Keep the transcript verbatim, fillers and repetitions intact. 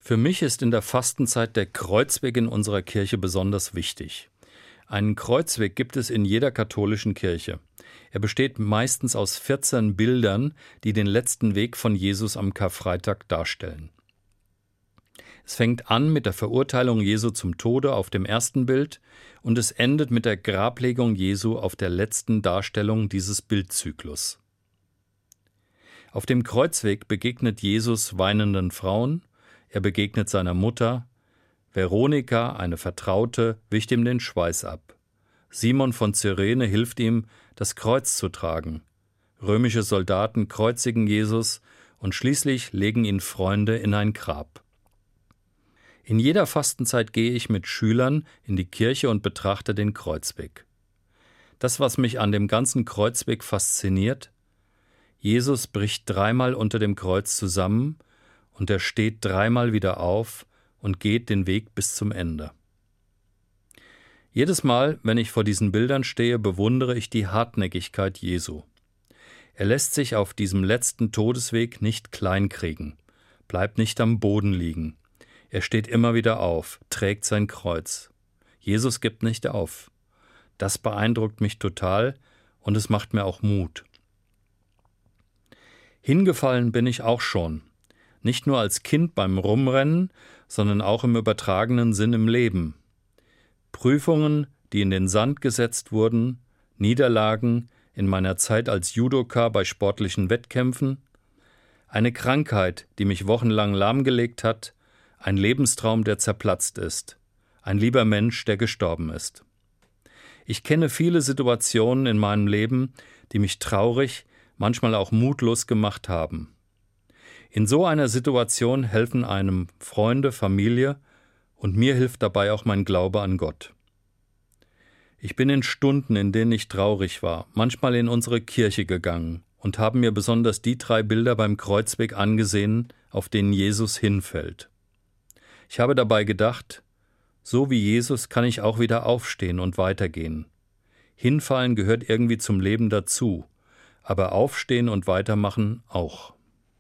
Für mich ist in der Fastenzeit der Kreuzweg in unserer Kirche besonders wichtig. Einen Kreuzweg gibt es in jeder katholischen Kirche. Er besteht meistens aus vierzehn Bildern, die den letzten Weg von Jesus am Karfreitag darstellen. Es fängt an mit der Verurteilung Jesu zum Tode auf dem ersten Bild und es endet mit der Grablegung Jesu auf der letzten Darstellung dieses Bildzyklus. Auf dem Kreuzweg begegnet Jesus weinenden Frauen, er begegnet seiner Mutter, Veronika, eine Vertraute, wischt ihm den Schweiß ab. Simon von Cyrene hilft ihm, das Kreuz zu tragen. Römische Soldaten kreuzigen Jesus und schließlich legen ihn Freunde in ein Grab. In jeder Fastenzeit gehe ich mit Schülern in die Kirche und betrachte den Kreuzweg. Das, was mich an dem ganzen Kreuzweg fasziniert: Jesus bricht dreimal unter dem Kreuz zusammen und er steht dreimal wieder auf und geht den Weg bis zum Ende. Jedes Mal, wenn ich vor diesen Bildern stehe, bewundere ich die Hartnäckigkeit Jesu. Er lässt sich auf diesem letzten Todesweg nicht kleinkriegen, bleibt nicht am Boden liegen. Er steht immer wieder auf, trägt sein Kreuz. Jesus gibt nicht auf. Das beeindruckt mich total und es macht mir auch Mut. Hingefallen bin ich auch schon. Nicht nur als Kind beim Rumrennen, sondern auch im übertragenen Sinn im Leben. Prüfungen, die in den Sand gesetzt wurden, Niederlagen in meiner Zeit als Judoka bei sportlichen Wettkämpfen, eine Krankheit, die mich wochenlang lahmgelegt hat, ein Lebenstraum, der zerplatzt ist, ein lieber Mensch, der gestorben ist. Ich kenne viele Situationen in meinem Leben, die mich traurig, manchmal auch mutlos gemacht haben. In so einer Situation helfen einem Freunde, Familie und mir hilft dabei auch mein Glaube an Gott. Ich bin in Stunden, in denen ich traurig war, manchmal in unsere Kirche gegangen und habe mir besonders die drei Bilder beim Kreuzweg angesehen, auf denen Jesus hinfällt. Ich habe dabei gedacht, so wie Jesus kann ich auch wieder aufstehen und weitergehen. Hinfallen gehört irgendwie zum Leben dazu, aber aufstehen und weitermachen auch.